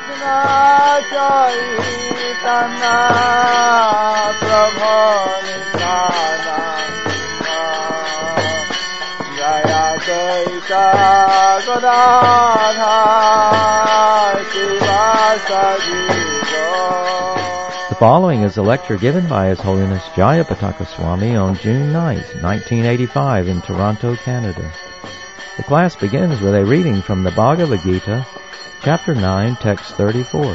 Chaitanya Prabhu Nityananda Jaya Chaita Gadadhar Sivasadi. The following is a lecture given by His Holiness Jayapataka Swami on June 9, 1985 in Toronto, Canada. The class begins with a reading from the Bhagavad Gita, Chapter 9, Text 34.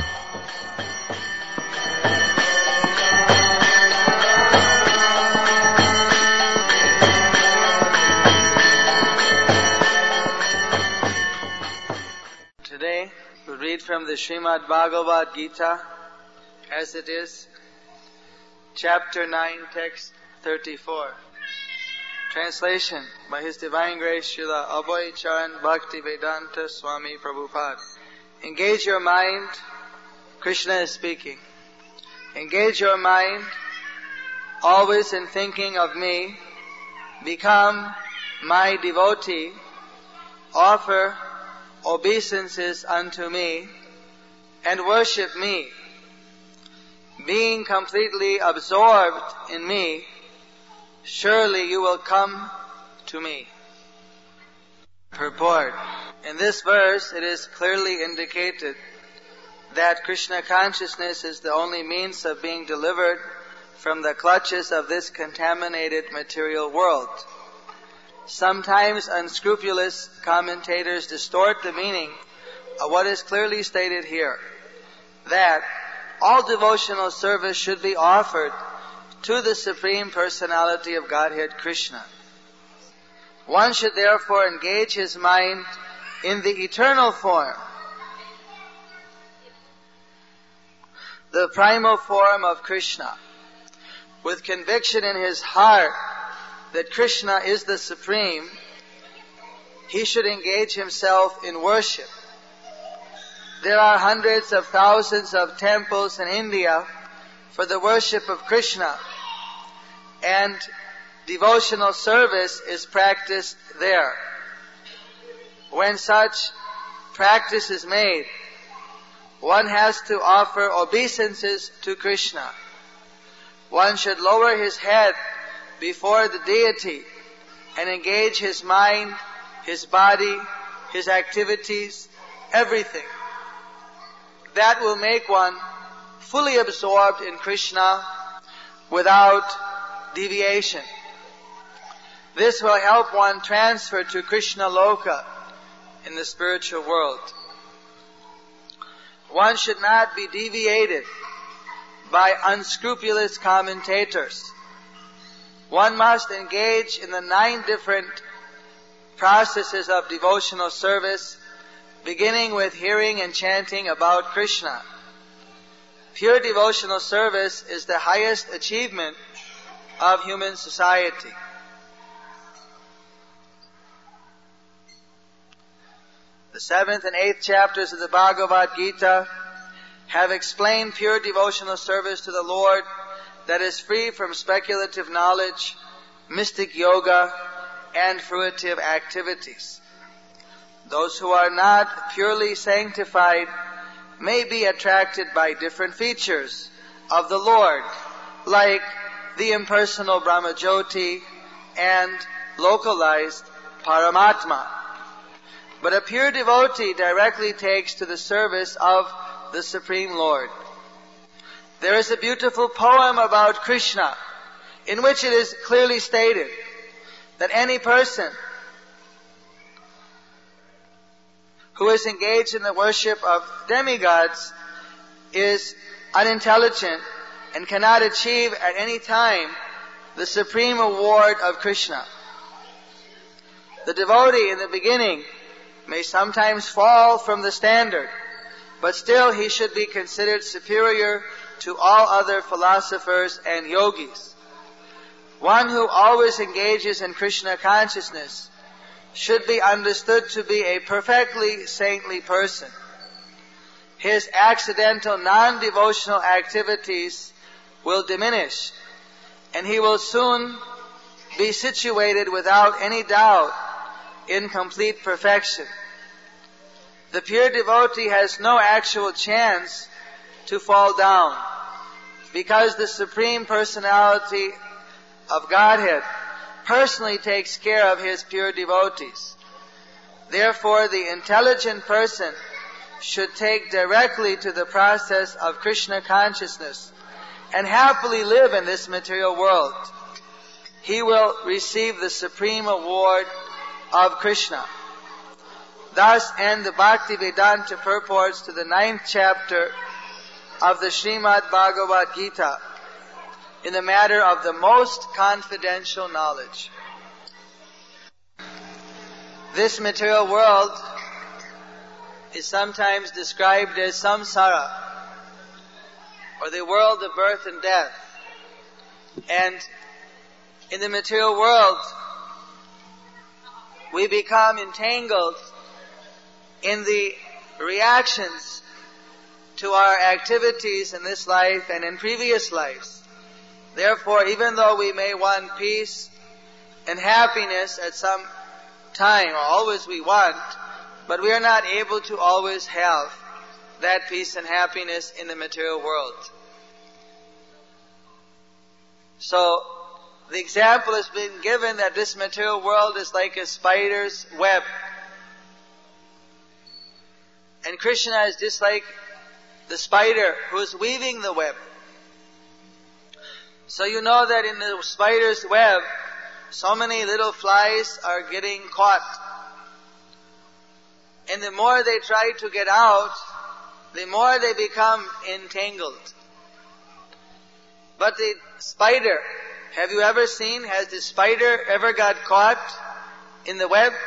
Today we read from the Srimad Bhagavad Gita as it is, Chapter 9, Text 34. Translation by His Divine Grace Srila Abhay Charan Bhakti Vedanta Swami Prabhupada. Engage your mind, Krishna is speaking. Engage your mind always in thinking of me. Become my devotee. Offer obeisances unto me and worship me. Being completely absorbed in me, surely you will come to me. Purport. In this verse, it is clearly indicated that Krishna consciousness is the only means of being delivered from the clutches of this contaminated material world. Sometimes unscrupulous commentators distort the meaning of what is clearly stated here, that all devotional service should be offered to the Supreme Personality of Godhead, Krishna. One should therefore engage his mind in the eternal form, the primal form of Krishna, with conviction in his heart that Krishna is the Supreme. He should engage himself in worship. There are hundreds of thousands of temples in India for the worship of Krishna, and devotional service is practiced there. When such practice is made, one has to offer obeisances to Krishna. One should lower his head before the deity and engage his mind, his body, his activities, everything. That will make one fully absorbed in Krishna without deviation. This will help one transfer to Krishna Loka in the spiritual world. One should not be deviated by unscrupulous commentators. One must engage in the 9 different processes of devotional service, beginning with hearing and chanting about Krishna. Pure devotional service is the highest achievement of human society. The 7th and 8th chapters of the Bhagavad Gita have explained pure devotional service to the Lord that is free from speculative knowledge, mystic yoga, and fruitive activities. Those who are not purely sanctified may be attracted by different features of the Lord, like the impersonal Brahmajyoti and localized Paramatma. But a pure devotee directly takes to the service of the Supreme Lord. There is a beautiful poem about Krishna in which it is clearly stated that any person who is engaged in the worship of demigods is unintelligent and cannot achieve at any time the supreme award of Krishna. The devotee in the beginning may sometimes fall from the standard, but still he should be considered superior to all other philosophers and yogis. One who always engages in Krishna consciousness should be understood to be a perfectly saintly person. His accidental non-devotional activities will diminish, and he will soon be situated without any doubt in complete perfection. the pure devotee has no actual chance to fall down, because the Supreme Personality of Godhead personally takes care of His pure devotees. Therefore, the intelligent person should take directly to the process of Krishna consciousness and happily live in this material world. He will receive the supreme award of Krishna. Thus end the Bhaktivedanta purports to the 9th chapter of the Srimad Bhagavad Gita in the matter of the most confidential knowledge. This material world is sometimes described as samsara, or the world of birth and death. And in the material world, we become entangled in the reactions to our activities in this life and in previous lives. Therefore, even though we may want peace and happiness at some time, or always we want, but we are not able to always have that peace and happiness in the material world. So, the example has been given that this material world is like a spider's web. And Krishna is just like the spider who is weaving the web. So you know that in the spider's web, so many little flies are getting caught. And the more they try to get out, the more they become entangled. But the spider, have you ever seen, has the spider ever got caught in the web?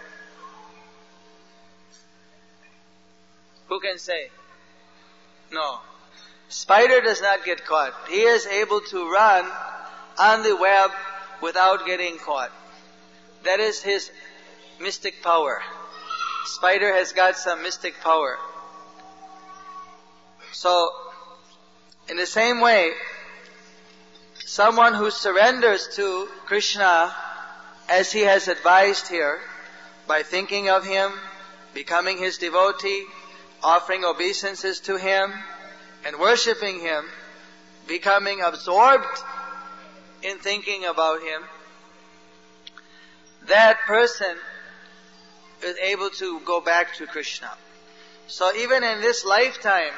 Who can say? No. Spider does not get caught. He is able to run on the web without getting caught. That is his mystic power. Spider has got some mystic power. So, in the same way, someone who surrenders to Krishna as he has advised here, by thinking of Him, becoming His devotee, offering obeisances to Him, and worshipping Him, becoming absorbed in thinking about Him, that person is able to go back to Krishna. So even in this lifetime,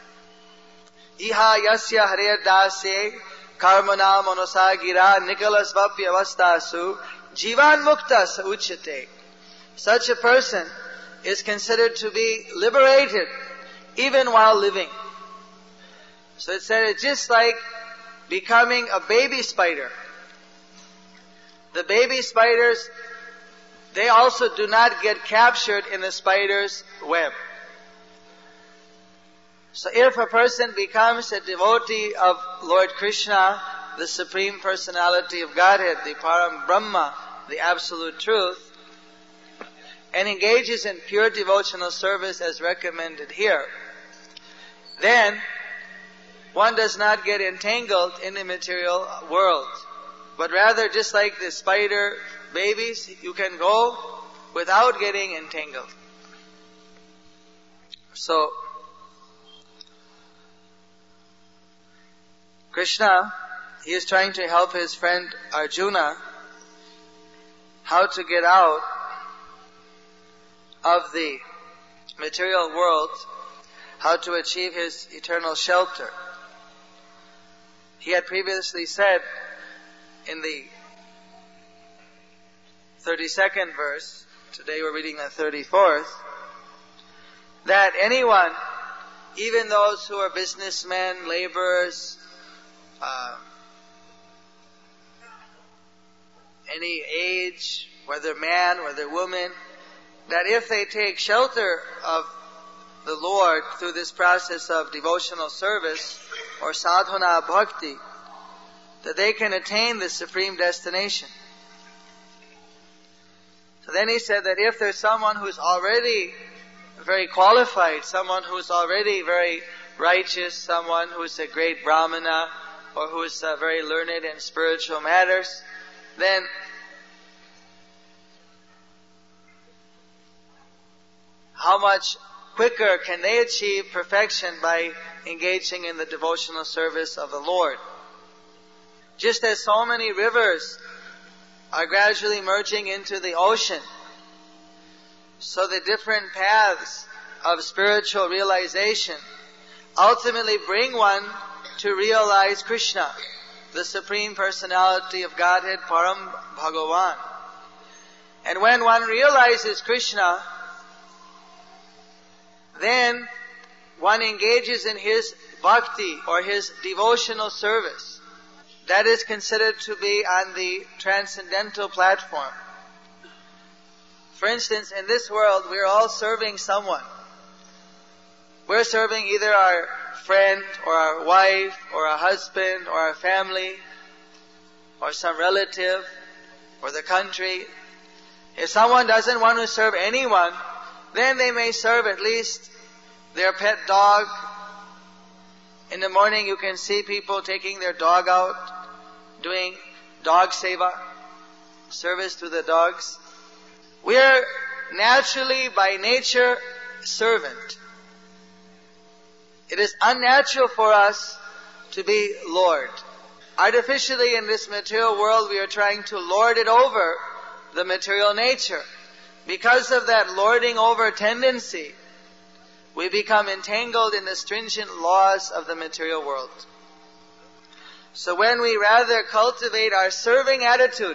Iha yasya hare dase karmana manosagira nikalas vapyavastasu jivan muktas uchate. Such a person is considered to be liberated even while living. So it said it's just like becoming a baby spider. The baby spiders, they also do not get captured in the spider's web. So if a person becomes a devotee of Lord Krishna, the Supreme Personality of Godhead, the Param Brahma, the Absolute Truth, and engages in pure devotional service as recommended here, then one does not get entangled in the material world. But rather, just like the spider babies, you can go without getting entangled. So, Krishna, he is trying to help his friend Arjuna how to get out of the material world, how to achieve his eternal shelter. He had previously said in the 32nd verse, today we're reading the 34th, that anyone, even those who are businessmen, laborers, any age, whether man, whether woman, that if they take shelter of the Lord through this process of devotional service or sadhana bhakti, that they can attain the supreme destination. So then he said that if there's someone who's already very qualified, someone who's already very righteous, someone who's a great brahmana, or who's very learned in spiritual matters, then how much quicker can they achieve perfection by engaging in the devotional service of the Lord. Just as so many rivers are gradually merging into the ocean, so the different paths of spiritual realization ultimately bring one to realize Krishna, the Supreme Personality of Godhead, Param Bhagavan. And when one realizes Krishna, then one engages in his bhakti or his devotional service. That is considered to be on the transcendental platform. For instance, in this world, we're all serving someone. We're serving either our friend or our wife or our husband or our family or some relative or the country. If someone doesn't want to serve anyone, then they may serve at least their pet dog. In the morning you can see people taking their dog out, doing dog seva, service to the dogs. We are naturally by nature servant. It is unnatural for us to be Lord. Artificially in this material world we are trying to lord it over the material nature. Because of that lording over tendency, we become entangled in the stringent laws of the material world. So when we rather cultivate our serving attitude,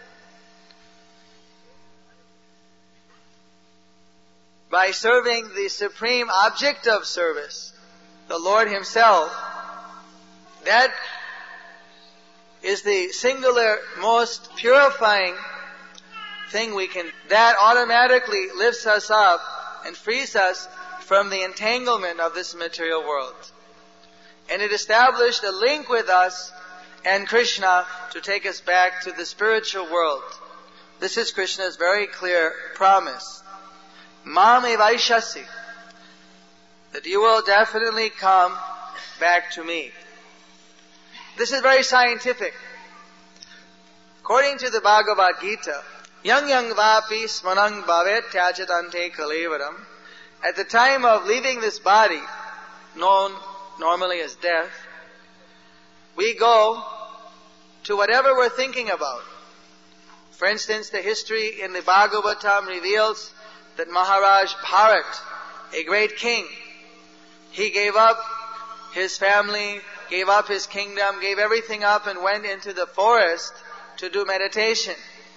by serving the supreme object of service, the Lord Himself, that is the singular, most purifying thing we can. That automatically lifts us up and frees us from the entanglement of this material world. And it established a link with us and Krishna to take us back to the spiritual world. This is Krishna's very clear promise. Mam evaishasi, that you will definitely come back to me. This is very scientific. According to the Bhagavad Gita, yang yang vapi smanang bhavet tyajatante kalevaram, at the time of leaving this body, known normally as death, we go to whatever we're thinking about. For instance, the history in the Bhagavatam reveals that Maharaj Bharat, a great king, he gave up his family, gave up his kingdom, gave everything up and went into the forest to do meditation.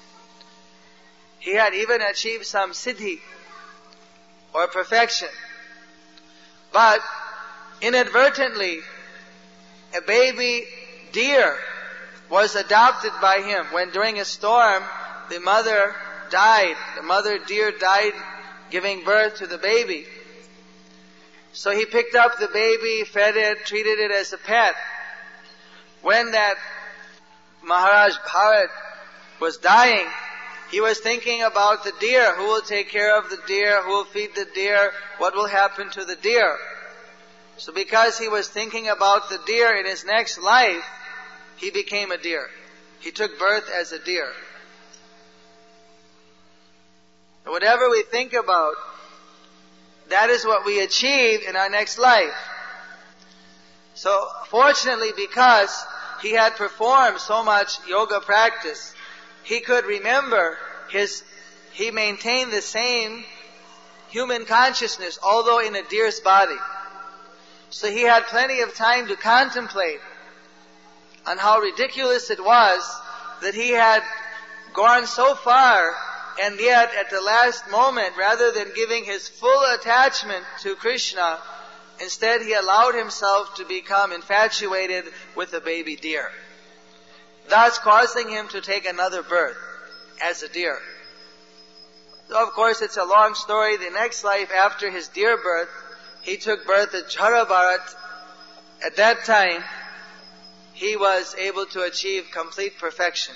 He had even achieved some siddhi or perfection. But inadvertently, a baby deer was adopted by him when during a storm the mother died. The mother deer died giving birth to the baby. So he picked up the baby, fed it, treated it as a pet. When that Maharaj Bharat was dying, he was thinking about the deer. Who will take care of the deer? Who will feed the deer? What will happen to the deer? So because he was thinking about the deer in his next life, he became a deer. He took birth as a deer. Whatever we think about, that is what we achieve in our next life. So fortunately, because he had performed so much yoga practice, he could remember he maintained the same human consciousness, although in a deer's body. So he had plenty of time to contemplate on how ridiculous it was that he had gone so far, and yet at the last moment, rather than giving his full attachment to Krishna, instead he allowed himself to become infatuated with a baby deer, thus causing him to take another birth as a deer. So of course it's a long story. The next life after his deer birth, he took birth at Jhara Bharat. At that time, he was able to achieve complete perfection.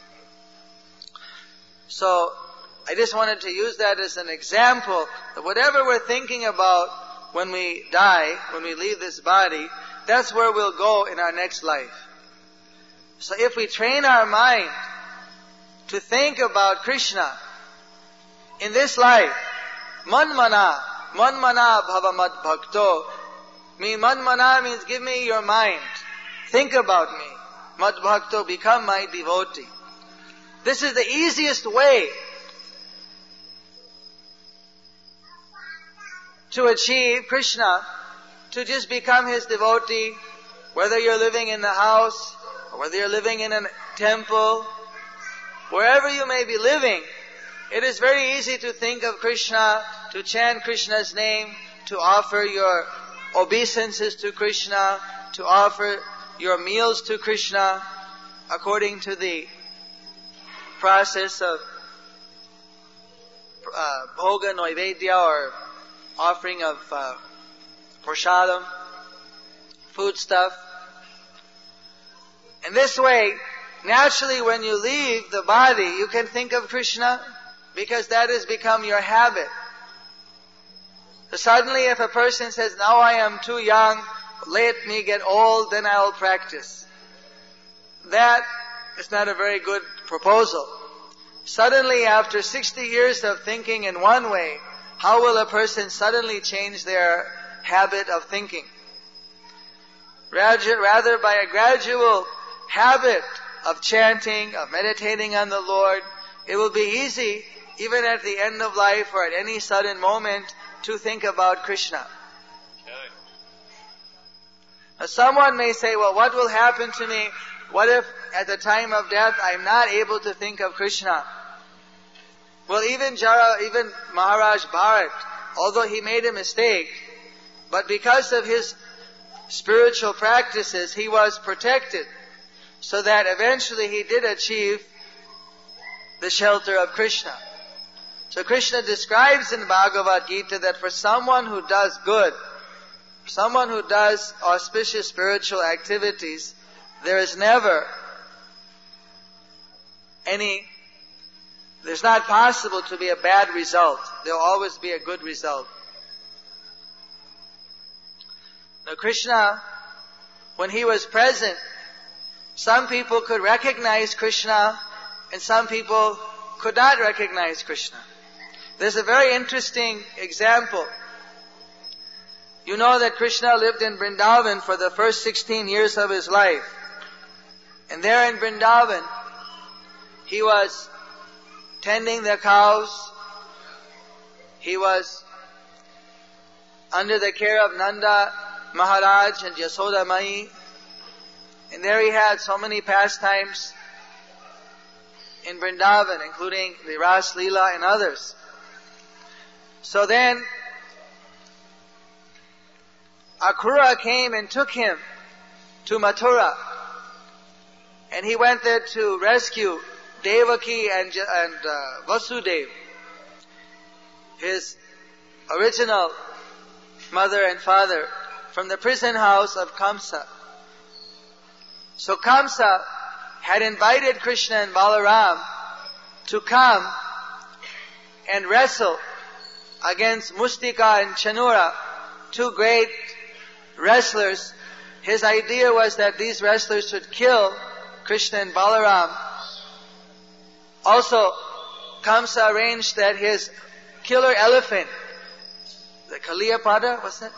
So I just wanted to use that as an example that whatever we're thinking about when we die, when we leave this body, that's where we'll go in our next life. So if we train our mind to think about Krishna in this life, Manmana bhava mad bhakto. Manmana means give me your mind. Think about me. Mad bhakto, become my devotee. This is the easiest way to achieve Krishna, to just become His devotee, whether you're living in the house, or whether you're living in a temple, wherever you may be living. It is very easy to think of Krishna, to chant Krishna's name, to offer your obeisances to Krishna, to offer your meals to Krishna, according to the process of bhoga noivedya, or offering of prasadam, food stuff. In this way, naturally when you leave the body, you can think of Krishna, because that has become your habit. So suddenly if a person says, now I am too young, let me get old, then I will practice. That is not a very good proposal. Suddenly after 60 years of thinking in one way, how will a person suddenly change their habit of thinking? Rather by a gradual habit of chanting, of meditating on the Lord, it will be easy, even at the end of life or at any sudden moment, to think about Krishna. Okay. Now someone may say, well, what will happen to me? What if at the time of death I am not able to think of Krishna? Well, even Maharaj Bharat, although he made a mistake, but because of his spiritual practices, he was protected, so that eventually he did achieve the shelter of Krishna. So Krishna describes in Bhagavad Gita that for someone who does good, someone who does auspicious spiritual activities, there is never there's not possible to be a bad result. There will always be a good result. Now Krishna, when He was present, some people could recognize Krishna and some people could not recognize Krishna. There's a very interesting example. You know that Krishna lived in Vrindavan for the first 16 years of His life. And there in Vrindavan, He was tending the cows. He was under the care of Nanda Maharaj and Yasoda Mai. And there He had so many pastimes in Vrindavan, including the Ras Leela and others. So then, Akrura came and took Him to Mathura. And He went there to rescue Devaki and Vasudeva, His original mother and father, from the prison house of Kamsa. So Kamsa had invited Krishna and Balaram to come and wrestle against Mustika and Chanura, two great wrestlers. His idea was that these wrestlers should kill Krishna and Balaram. Also, Kamsa arranged that his killer elephant, the Kaliyapada, what's that?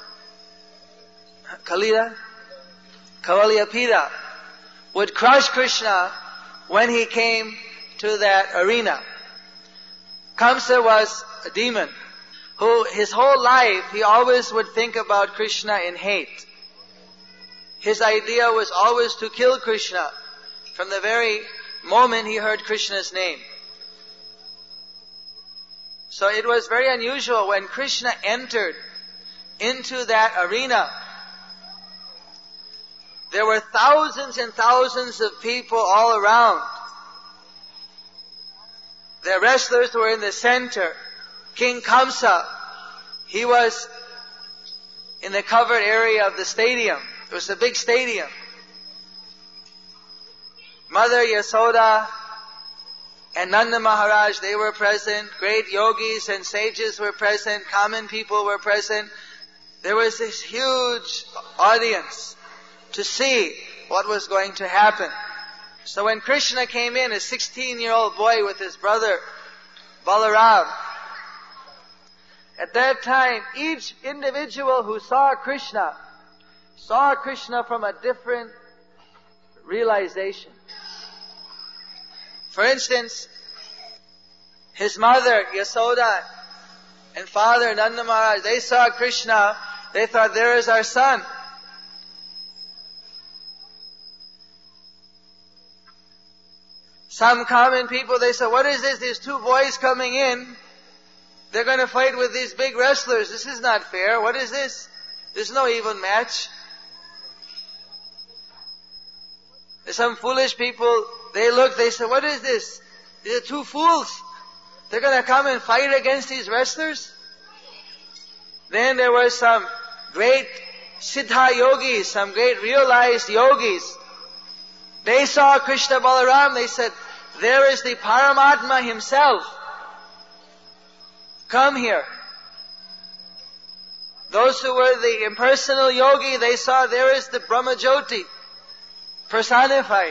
Kavaliyapida, would crush Krishna when he came to that arena. Kamsa was a demon who his whole life he always would think about Krishna in hate. His idea was always to kill Krishna from the very moment he heard Krishna's name. So it was very unusual when Krishna entered into that arena. There were thousands and thousands of people all around. The wrestlers were in the center. King Kamsa, he was in the covered area of the stadium. It was a big stadium. Mother Yasoda and Nanda Maharaj, they were present. Great yogis and sages were present. Common people were present. There was this huge audience to see what was going to happen. So when Krishna came in, a 16-year-old boy with his brother Balaram, At that time, each individual who saw Krishna from a different realization. For instance, his mother, Yasoda, and father, Nanda Maharaj, they saw Krishna, they thought, there is our son. Some common people, they said, what is this? These two boys coming in, they're going to fight with these big wrestlers. This is not fair. What is this? There's no even match. There's some foolish people, they look, they say, what is this? These are two fools. They're going to come and fight against these wrestlers? Then there were some great Siddha yogis, some great realized yogis. They saw Krishna Balaram, they said, there is the Paramatma himself. Come here. Those who were the impersonal yogi, they saw there is the Brahmajyoti personified.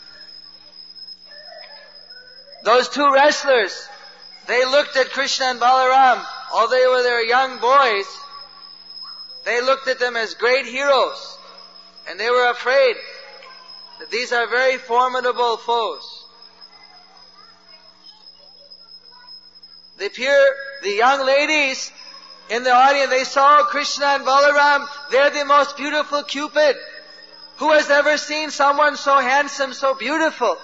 Those two wrestlers, they looked at Krishna and Balaram, although they were young boys, they looked at them as great heroes, and they were afraid that these are very formidable foes. The young ladies in the audience, they saw Krishna and Balaram, they're the most beautiful Cupid. Who has ever seen someone so handsome, so beautiful?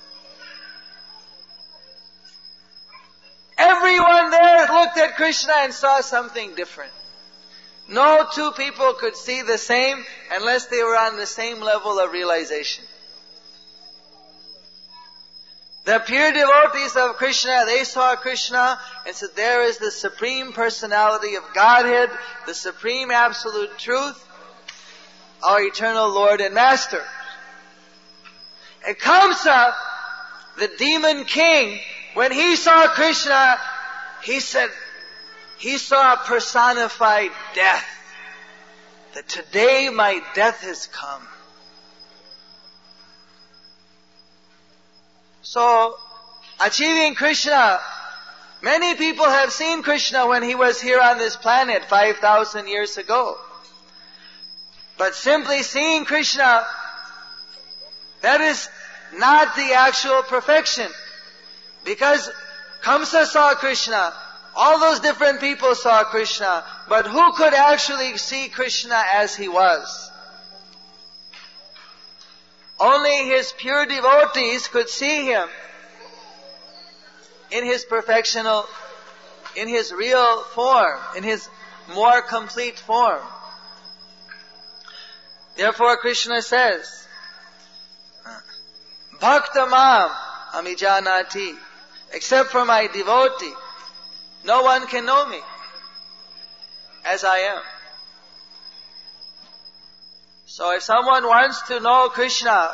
Everyone there looked at Krishna and saw something different. No two people could see the same unless they were on the same level of realization. The pure devotees of Krishna, they saw Krishna and said, there is the Supreme Personality of Godhead, the Supreme Absolute Truth, our eternal Lord and Master. And Kamsa, the demon king, when he saw Krishna, he said, he saw personified death. That today my death has come. So, achieving Krishna, many people have seen Krishna when he was here on this planet 5,000 years ago. But simply seeing Krishna, that is not the actual perfection. Because Kamsa saw Krishna, all those different people saw Krishna, but who could actually see Krishna as he was? Only his pure devotees could see him in his perfectional, in his real form, in his more complete form. Therefore Krishna says, Bhaktamam amijanati, except for my devotee, no one can know me as I am. So if someone wants to know Krishna,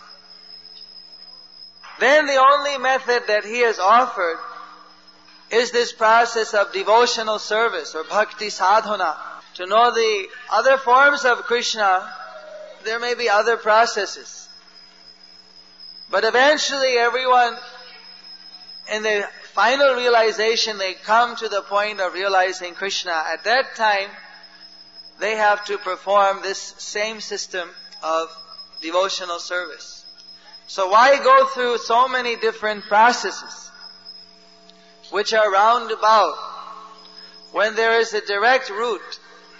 then the only method that he has offered is this process of devotional service or bhakti sadhana. To know the other forms of Krishna, there may be other processes. But eventually everyone, in the final realization, they come to the point of realizing Krishna. At that time, they have to perform this same system of devotional service. So why go through so many different processes, which are roundabout, when there is a direct route?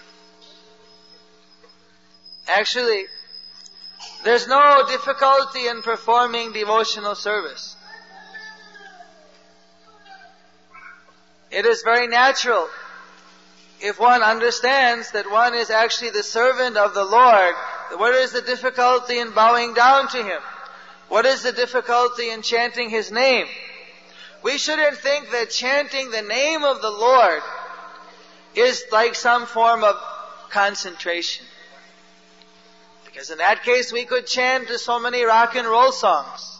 Actually, there's no difficulty in performing devotional service. It is very natural. If one understands that one is actually the servant of the Lord, what is the difficulty in bowing down to Him? What is the difficulty in chanting His name? We shouldn't think that chanting the name of the Lord is like some form of concentration. Because in that case we could chant so many rock and roll songs.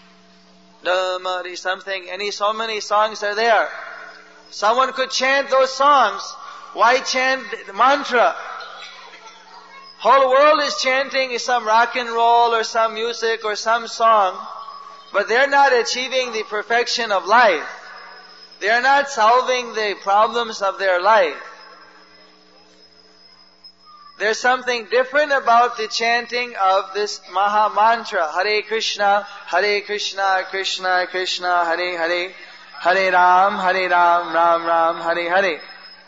So many songs are there. Someone could chant those songs. Why chant mantra? Whole world is chanting some rock and roll or some music or some song, but they're not achieving the perfection of life. They are not solving the problems of their life. There's something different about the chanting of this Maha Mantra, Hare Krishna, Krishna Krishna, Hare Hare, Hare Ram, Ram Ram, Hare Hare.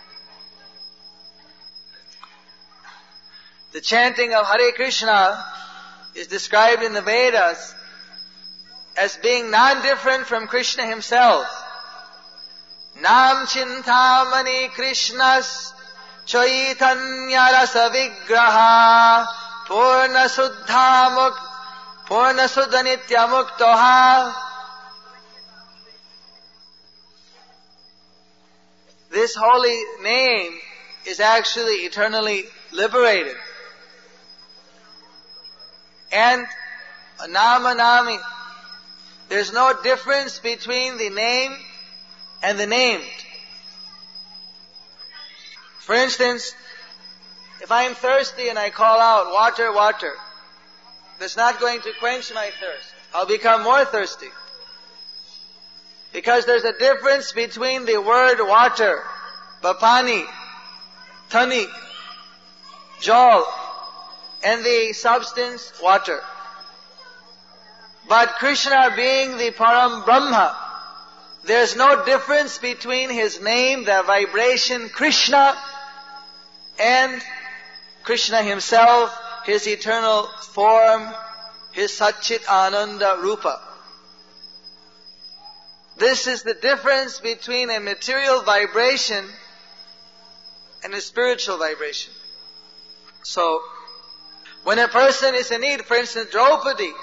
The chanting of Hare Krishna is described in the Vedas as being non-different from Krishna himself. Nam Chintamani Krishnas Chaitanya Rasa Vigraha Purna Suddha Nitya Muktoha. This holy name is actually eternally liberated. And Namanami, there's no difference between the name and the named. For instance, if I'm thirsty and I call out, water, water, that's not going to quench my thirst. I'll become more thirsty. Because there's a difference between the word water, bapani, tani, jal, and the substance water. But Krishna being the Param Brahma, there's no difference between his name, the vibration Krishna, and Krishna himself, his eternal form, his Satchit Ananda Rupa. This is the difference between a material vibration and a spiritual vibration. So, when a person is in need, for instance, Draupadi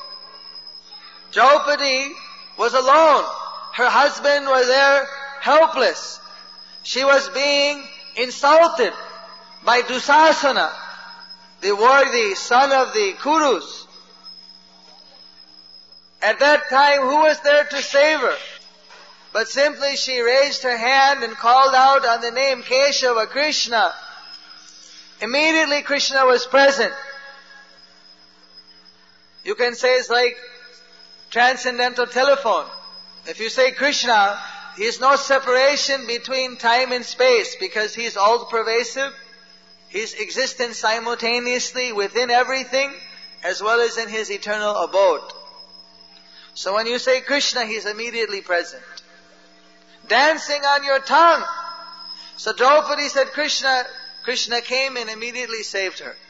was alone. Her husband was there helpless. She was being insulted by Dusasana, the worthy son of the Kurus. At that time, who was there to save her? But simply she raised her hand and called out on the name Keshava, Krishna. Immediately Krishna was present. You can say it's like transcendental telephone. If you say Krishna, he is no separation between time and space because he is all-pervasive. He is existent simultaneously within everything as well as in his eternal abode. So when you say Krishna, he is immediately present. Dancing on your tongue. So Draupadi said Krishna. Krishna came and immediately saved her.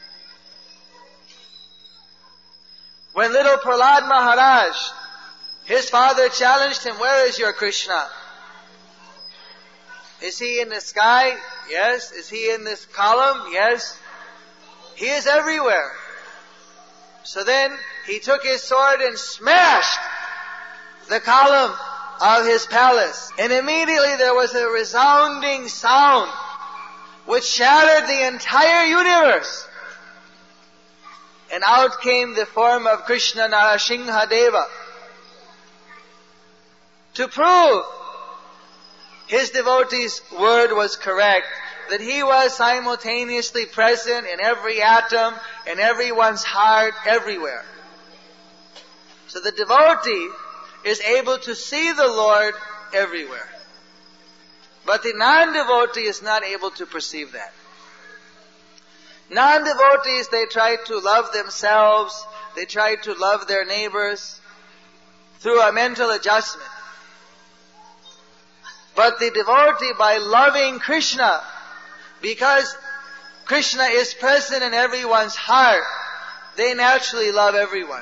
When little Prahlad Maharaj, his father challenged him, where is your Krishna? Is he in the sky? Yes. Is he in this column? Yes. He is everywhere. So then he took his sword and smashed the column of his palace. And immediately there was a resounding sound which shattered the entire universe. And out came the form of Krishna Narasingha Deva to prove his devotee's word was correct, that he was simultaneously present in every atom, in everyone's heart, everywhere. So the devotee is able to see the Lord everywhere. But the non-devotee is not able to perceive that. Non-devotees, they try to love themselves, they try to love their neighbors through a mental adjustment. But the devotee, by loving Krishna, because Krishna is present in everyone's heart, they naturally love everyone.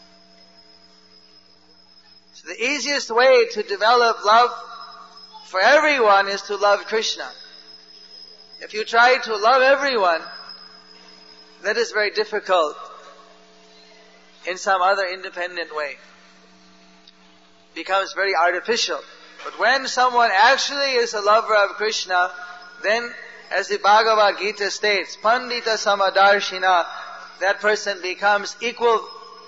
So the easiest way to develop love for everyone is to love Krishna. If you try to love everyone, that is very difficult in some other independent way. It becomes very artificial. But when someone actually is a lover of Krishna, then, as the Bhagavad Gita states, Pandita Samadarshina, that person becomes equal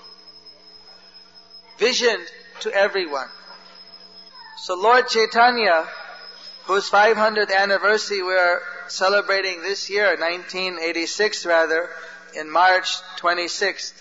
visioned to everyone. So Lord Chaitanya, whose 500th anniversary we are celebrating this year, 1986 rather, in March 26th,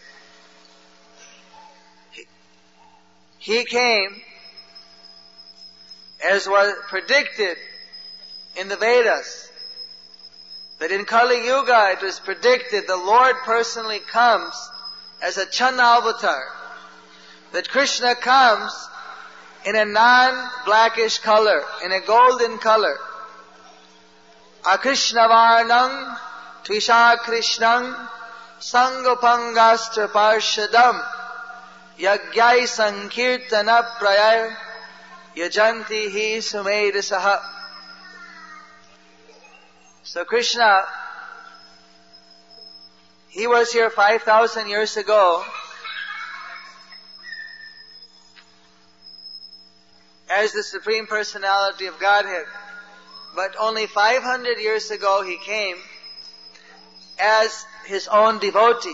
he came as was predicted in the Vedas, that in Kali Yuga it was predicted the Lord personally comes as a Channa avatar, that Krishna comes in a non-blackish color, in a golden color. Akrishna varnam tvisha krishnam sangopangastra parshadam yagyai sankirtana prayay yajanti hi sumedasaha. So Krishna, he was here 5,000 years ago as the Supreme Personality of Godhead. But only 500 years ago he came as his own devotee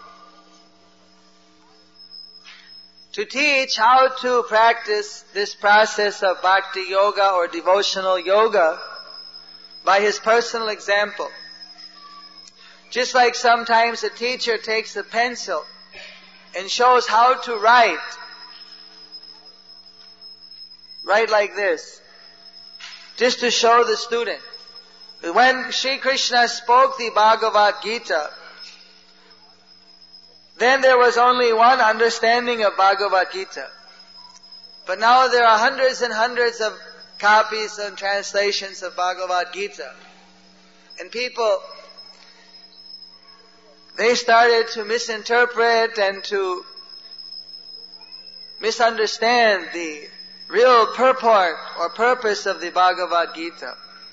to teach how to practice this process of bhakti yoga or devotional yoga by his personal example. Just like sometimes a teacher takes a pencil and shows how to write like this, just to show the student. When Sri Krishna spoke the Bhagavad Gita, then there was only one understanding of Bhagavad Gita. But now there are hundreds and hundreds of copies and translations of Bhagavad Gita. And people, they started to misinterpret and to misunderstand the real purport or purpose of the Bhagavad Gita.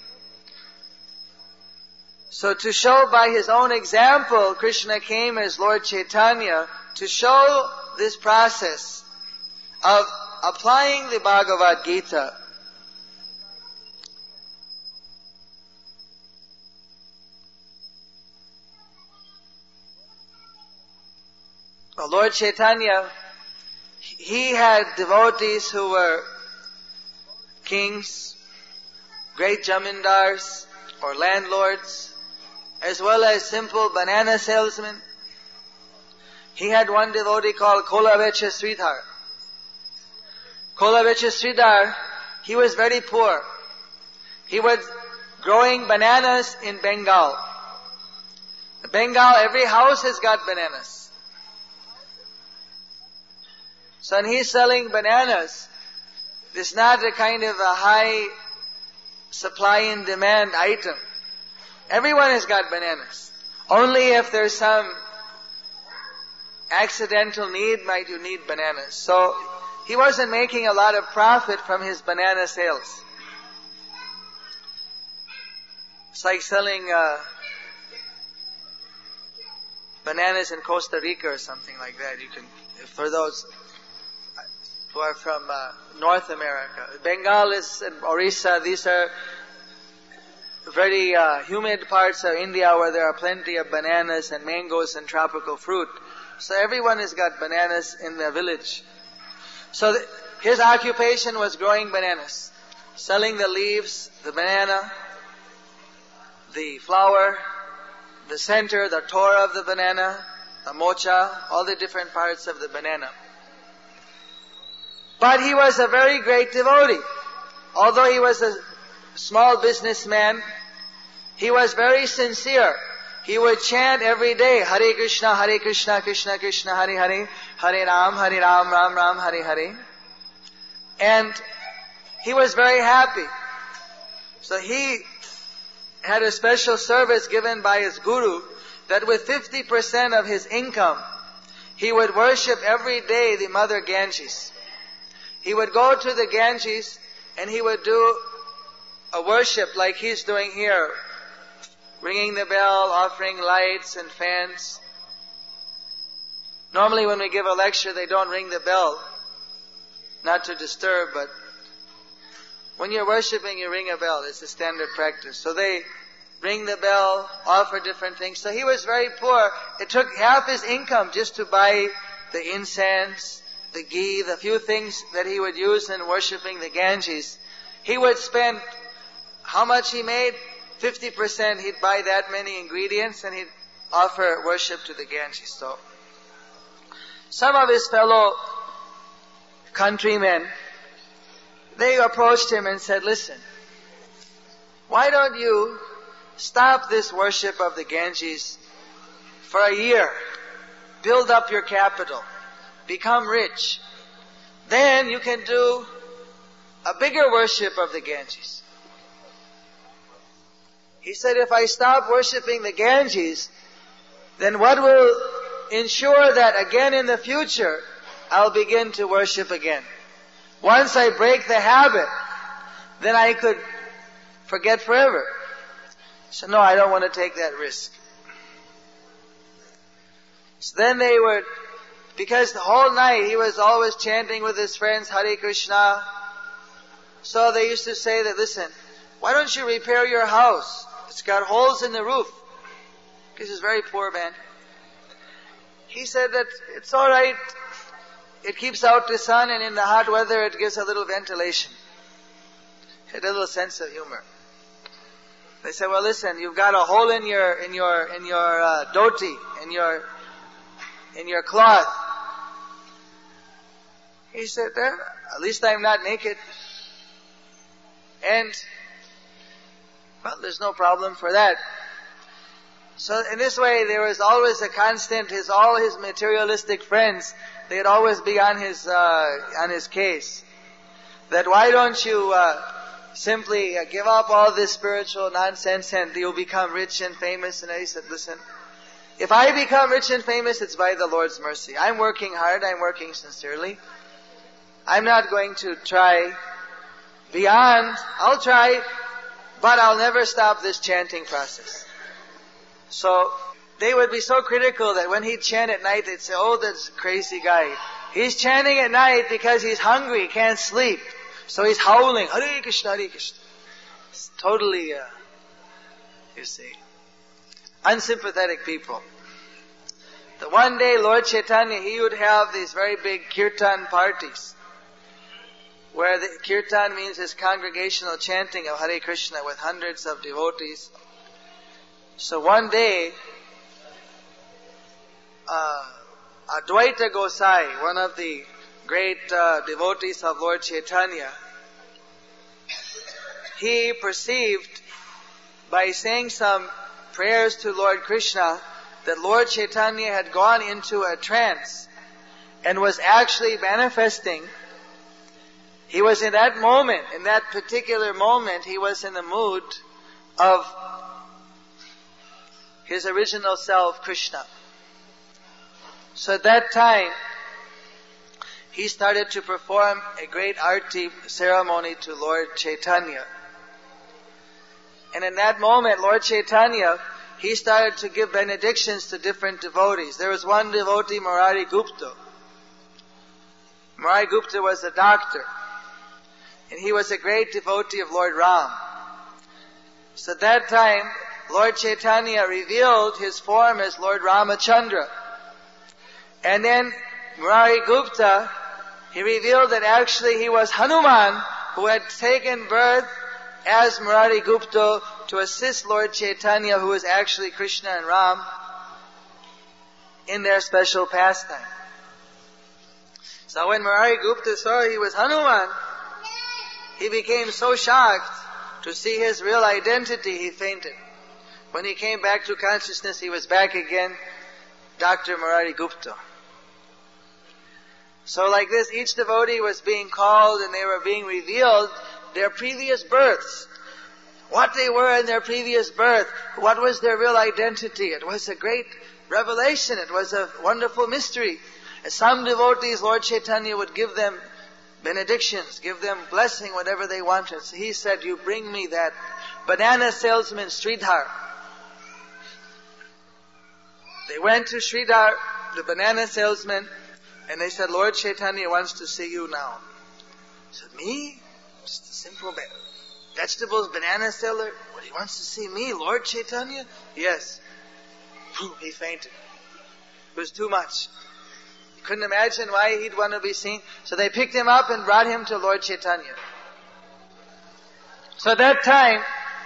So to show by his own example, Krishna came as Lord Chaitanya to show this process of applying the Bhagavad Gita. Well, Lord Chaitanya, he had devotees who were kings, great jamindars or landlords, as well as simple banana salesmen. He had one devotee called Kolavecha Sridhar. Kolavecha Sridhar, he was very poor. He was growing bananas in Bengal. In Bengal, every house has got bananas. So when he's selling bananas, it's not a kind of a high supply and demand item. Everyone has got bananas. Only if there's some accidental need might you need bananas. So he wasn't making a lot of profit from his banana sales. It's like selling bananas in Costa Rica or something like that. You can, for those who are from North America. Bengal and Orissa, these are very humid parts of India where there are plenty of bananas and mangoes and tropical fruit. So everyone has got bananas in their village. So his occupation was growing bananas, selling the leaves, the banana, the flower, the center, the core of the banana, the mocha, all the different parts of the banana. But he was a very great devotee. Although he was a small businessman, he was very sincere. He would chant every day, Hare Krishna, Krishna Krishna, Hare Hare, Hare Ram, Ram Ram, Hare Hare. And he was very happy. So he had a special service given by his guru that with 50% of his income, he would worship every day the Mother Ganges. He would go to the Ganges and he would do a worship like he's doing here, ringing the bell, offering lights and fans. Normally when we give a lecture, they don't ring the bell, not to disturb, but when you're worshiping, you ring a bell. It's a standard practice. So they ring the bell, offer different things. So he was very poor. It took half his income just to buy the incense, the ghee, the few things that he would use in worshipping the Ganges. He would spend, how much he made? 50%, he'd buy that many ingredients and he'd offer worship to the Ganges. So, some of his fellow countrymen, they approached him and said, listen, why don't you stop this worship of the Ganges for a year? Build up your capital. Become rich. Then you can do a bigger worship of the Ganges. He said, if I stop worshipping the Ganges, then what will ensure that again in the future, I'll begin to worship again? Once I break the habit, then I could forget forever. So no, I don't want to take that risk. So then because the whole night he was always chanting with his friends, Hare Krishna. So they used to say that, listen, why don't you repair your house? It's got holes in the roof. Because he's a very poor man. He said that it's alright. It keeps out the sun, and in the hot weather it gives a little ventilation. He had a little sense of humor. They said, well listen, you've got a hole in your dhoti, in your cloth. He said, at least I'm not naked. And, well, there's no problem for that. So in this way, there was always a constant, all his materialistic friends, they'd always be on his case. That why don't you simply give up all this spiritual nonsense and you'll become rich and famous? And he said, listen, if I become rich and famous, it's by the Lord's mercy. I'm working hard, I'm working sincerely. I'm not going to try beyond. I'll try, but I'll never stop this chanting process. So they would be so critical that when he'd chant at night, they'd say, oh, that's a crazy guy. He's chanting at night because he's hungry, can't sleep. So he's howling, Hare Krishna, Hare Krishna. It's totally, you see, unsympathetic people. The one day Lord Chaitanya, he would have these very big kirtan parties, where the kirtan means his congregational chanting of Hare Krishna with hundreds of devotees. So one day, Advaita Gosai, one of the great devotees of Lord Chaitanya, he perceived by saying some prayers to Lord Krishna that Lord Chaitanya had gone into a trance and was actually manifesting. He was in that moment, in that particular moment, he was in the mood of his original self, Krishna. So at that time, he started to perform a great arti ceremony to Lord Chaitanya. And in that moment, Lord Chaitanya, he started to give benedictions to different devotees. There was one devotee, Murari Gupta. Murari Gupta was a doctor. And he was a great devotee of Lord Ram. So at that time, Lord Chaitanya revealed his form as Lord Ramachandra. And then Murari Gupta, he revealed that actually he was Hanuman, who had taken birth as Murari Gupta to assist Lord Chaitanya, who was actually Krishna and Ram, in their special pastime. So when Murari Gupta saw he was Hanuman, he became so shocked to see his real identity, he fainted. When he came back to consciousness, he was back again, Dr. Murari Gupta. So like this, each devotee was being called and they were being revealed their previous births. What they were in their previous birth. What was their real identity. It was a great revelation. It was a wonderful mystery. As some devotees, Lord Chaitanya would give them benedictions, give them blessing, whatever they wanted. So he said, you bring me that banana salesman Sridhar. They went to Sridhar, the banana salesman, and they said, Lord Chaitanya wants to see you now. He said, me? Just a simple vegetables, banana seller? What, he wants to see me, Lord Chaitanya? Yes. He fainted. It was too much. He couldn't imagine why he'd want to be seen. So they picked him up and brought him to Lord Chaitanya. So at that time,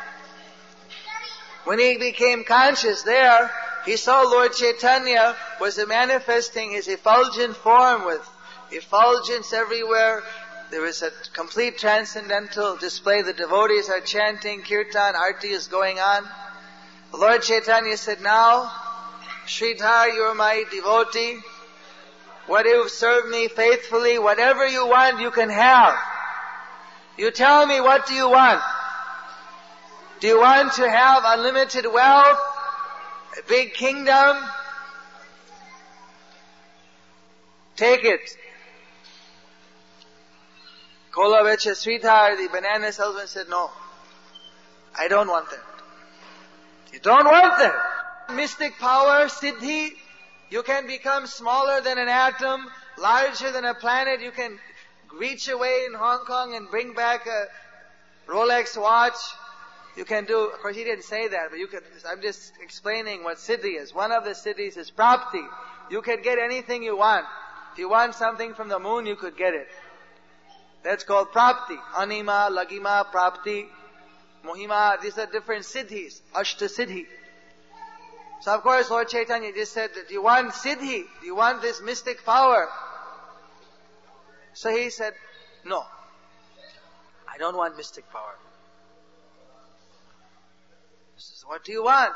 when he became conscious there, he saw Lord Chaitanya was manifesting his effulgent form with effulgence everywhere, There is a complete transcendental display. The devotees are chanting, kirtan, arti is going on. Lord Chaitanya said, now, Sridhar, you're my devotee. What you've served me faithfully, whatever you want, you can have. You tell me, what do you want? Do you want to have unlimited wealth, a big kingdom? Take it. Kolavecha Sridhar, the banana salesman, said, no, I don't want that. You don't want that. Mystic power, siddhi, you can become smaller than an atom, larger than a planet. You can reach away in Hong Kong and bring back a Rolex watch. You can do, of course he didn't say that, but you can, I'm just explaining what siddhi is. One of the siddhis is prapti. You can get anything you want. If you want something from the moon, you could get it. That's called prapti. Anima, lagima, prapti, mohima, these are different siddhis. Ashta siddhi. So of course Lord Chaitanya just said, do you want siddhi? Do you want this mystic power? So he said, no. I don't want mystic power. He says, what do you want?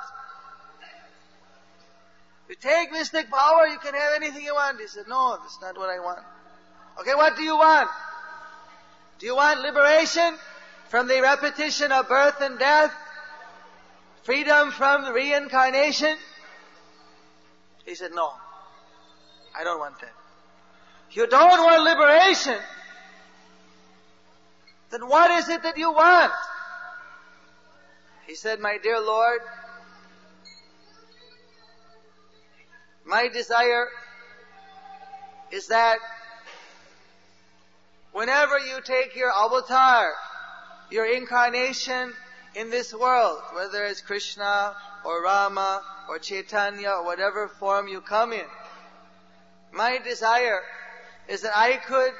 If you take mystic power, you can have anything you want. He said, no, that's not what I want. Okay, what do you want? Do you want liberation from the repetition of birth and death? Freedom from reincarnation? He said, no, I don't want that. You don't want liberation, then what is it that you want? He said, my dear Lord, my desire is that whenever you take your avatar, your incarnation in this world, whether it's Krishna or Rama or Chaitanya or whatever form you come in, my desire is that I could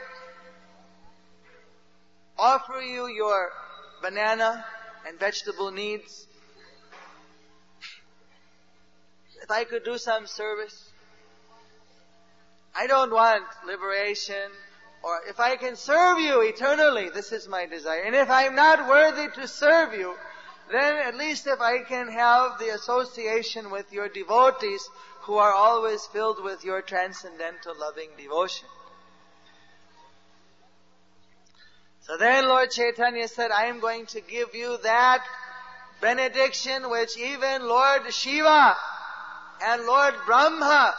offer you your banana and vegetable needs. If I could do some service. I don't want liberation, or if I can serve you eternally, this is my desire. And if I'm not worthy to serve you, then at least if I can have the association with your devotees who are always filled with your transcendental loving devotion. So then Lord Chaitanya said, I am going to give you that benediction which even Lord Shiva and Lord Brahma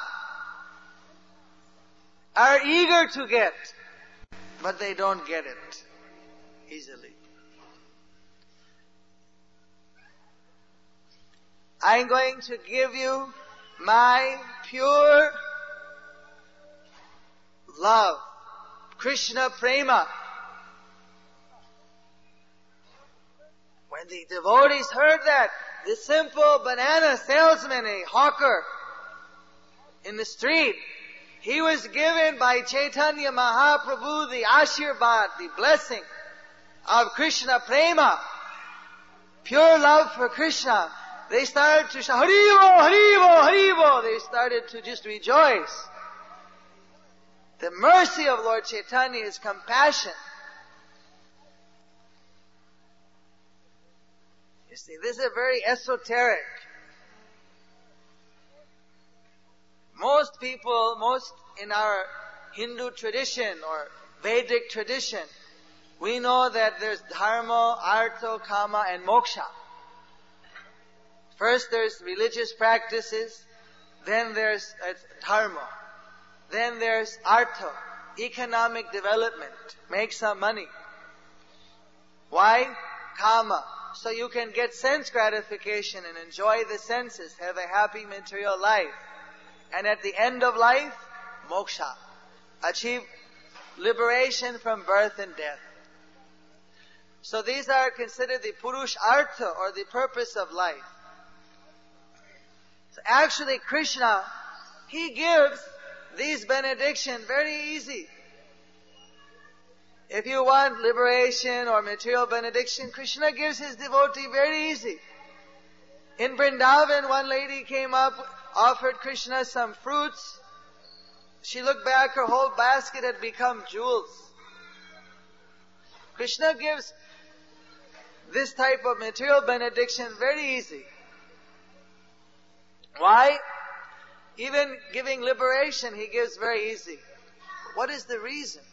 are eager to get, but they don't get it easily. I'm going to give you my pure love, Krishna Prema. When the devotees heard that, the simple banana salesman, a hawker in the street, he was given by Chaitanya Mahaprabhu the Ashirvad, the blessing of Krishna Prema, pure love for Krishna. They started to shout, Haribo, Haribo, Haribo. They started to just rejoice. The mercy of Lord Chaitanya is compassion. You see, this is very esoteric. Most people, in our Hindu tradition or Vedic tradition, we know that there's dharma, artha, kama, and moksha. First there's religious practices, then there's dharma, then there's artha, economic development, make some money. Why? Kama. So you can get sense gratification and enjoy the senses, have a happy material life. And at the end of life, moksha. Achieve liberation from birth and death. So these are considered the Purushartha, or the purpose of life. So actually Krishna, He gives these benedictions very easy. If you want liberation or material benediction, Krishna gives His devotee very easy. In Vrindavan, one lady came up, offered Krishna some fruits. She looked back, her whole basket had become jewels. Krishna gives this type of material benediction very easy. Why? Even giving liberation, He gives very easy. What is the reason?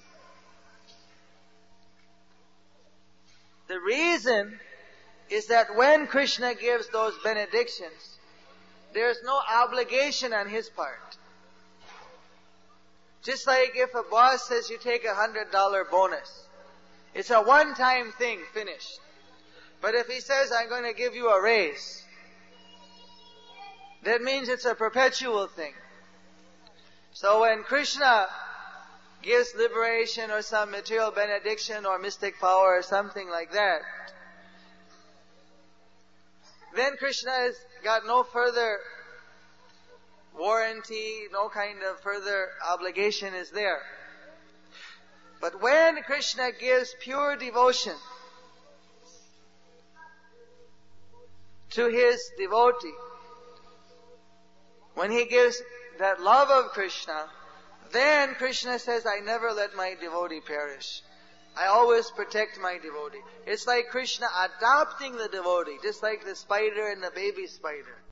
The reason is that when Krishna gives those benedictions, there's no obligation on His part. Just like if a boss says you take $100 bonus. It's a one-time thing, finished. But if he says, I'm going to give you a raise, that means it's a perpetual thing. So when Krishna gives liberation or some material benediction or mystic power or something like that, then Krishna has got no further warranty, no kind of further obligation is there. But when Krishna gives pure devotion to His devotee, when He gives that love of Krishna, then Krishna says, I never let my devotee perish. I always protect my devotee. It's like Krishna adopting the devotee, just like the spider and the baby spider.